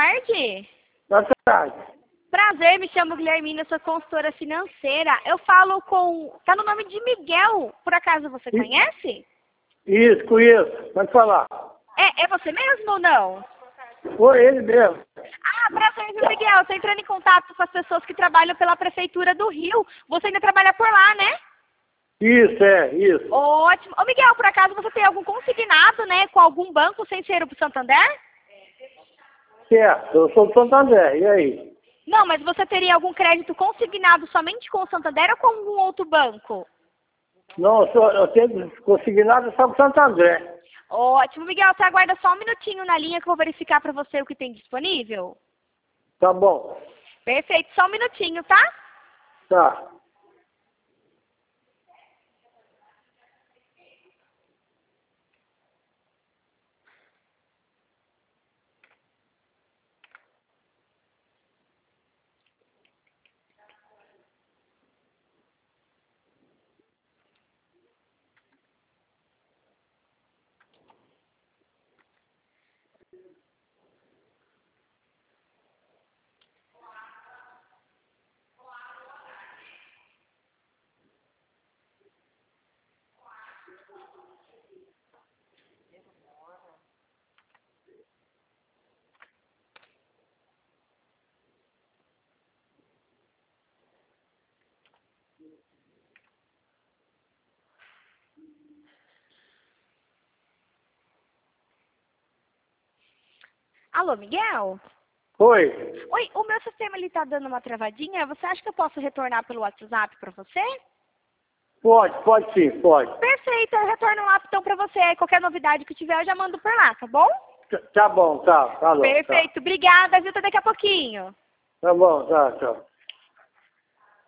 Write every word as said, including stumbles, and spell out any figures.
tarde. Boa tarde. Prazer, me chamo Guilhermina, sou consultora financeira. Eu falo com... Tá no nome de Miguel, por acaso você conhece? Isso, conheço. Pode falar. É, é você mesmo ou não? Foi ele mesmo. Ah, prazer, viu, Miguel? Tô entrando em contato com as pessoas que trabalham pela Prefeitura do Rio. Você ainda trabalha por lá, né? Isso, é, isso. Ótimo. Ô, Miguel, por acaso você tem algum consignado, né, com algum banco sem ser o Santander? Certo, eu sou do Santander, e aí? Não, mas você teria algum crédito consignado somente com o Santander ou com algum outro banco? Não, eu, sou, eu tenho consignado só com o Santander. Ótimo. Miguel, você aguarda só um minutinho na linha que eu vou verificar para você o que tem disponível? Tá bom. Perfeito. Só um minutinho, tá? Tá. Alô, Miguel? Oi. Oi, o meu sistema ele tá dando uma travadinha. Você acha que eu posso retornar pelo WhatsApp para você? Pode, pode sim, pode. Perfeito, eu retorno lá então para você. Qualquer novidade que tiver eu já mando por lá, tá bom? Tá, tá bom, tá. Falou. Perfeito, Tá. obrigada, viu? Até daqui a pouquinho. Tá bom, tá, tchau.